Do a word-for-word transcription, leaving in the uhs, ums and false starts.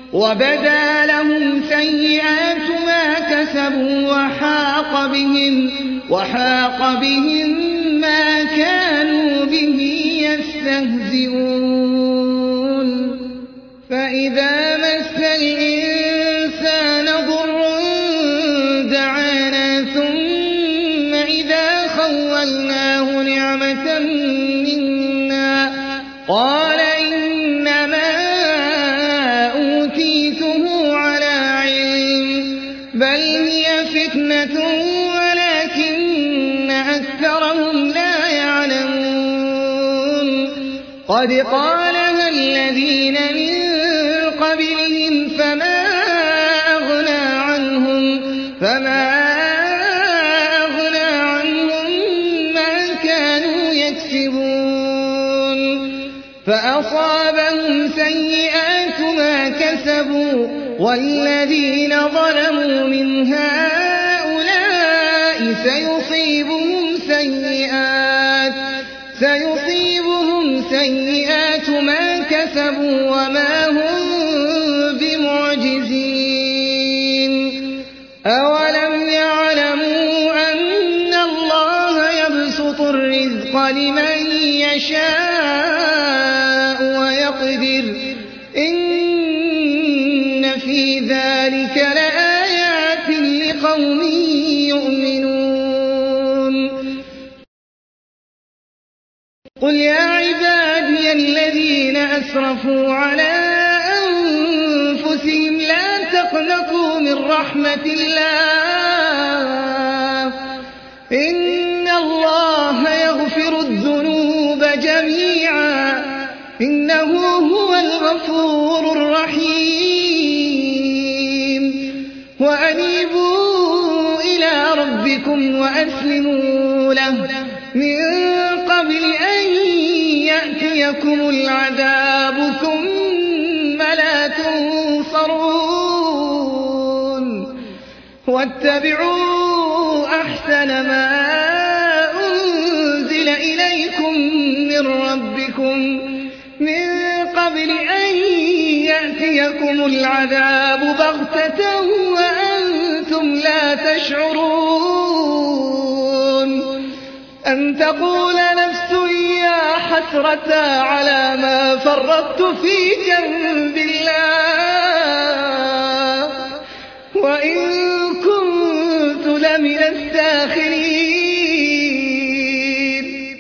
وبدا لهم سيئات ما كسبوا وحاق بهم, وحاق بهم ما كانوا به يستهزئون فإذا مس الإنسان ضر دعانا ثم إذا خولناه نعمة منا قال إنما أوتيته على علم بل هي فتنة ولكن أكثرهم لا يعلمون قد قالها الذين من قبلهم فما أغنى عنهم فما أغنى عنهم ما كانوا يكسبون فأصابهم سيئات ما كسبوا والذين ظلموا من هؤلاء سيصيبهم سيئات سيصيبهم سيئات ما كسبوا وما هم بمعجزين أولم يعلموا أن الله يبسط الرزق لمن يشاء ويقدر إن في ذلك لآيات لقوم يؤمنون قل يا عبادي الذين أسرفوا على أنفسهم لا تقنطوا من رحمة الله إن الله يغفر الذنوب جميعا إنه هو الغفور الرحيم وأنيبوا إلى ربكم وأسلموا له من قبل أن يأتيكم العذاب ثم لا تنصرون واتبعوا أحسن ما أنزل إليكم من ربكم من قبل أن يأتيكم العذاب بغتة وأنتم لا تشعرون أن تقول نفس يا حسرة على ما فرطت في جنب الله وإن كنت لمن الساخرين